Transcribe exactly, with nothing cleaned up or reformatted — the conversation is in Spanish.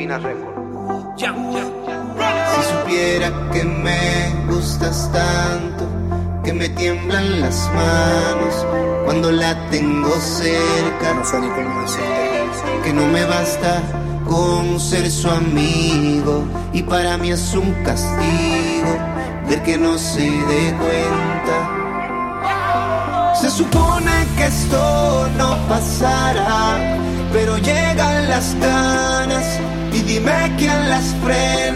Cafeína Record. Si supiera que me gustas tanto, que me tiemblan las manos cuando la tengo cerca, No sé ni cómo decirte. que no me basta con ser su amigo y para mí es un castigo ver que no se dé cuenta. Se supone que esto no pasará, pero llegan las ganas y dime quién las frena.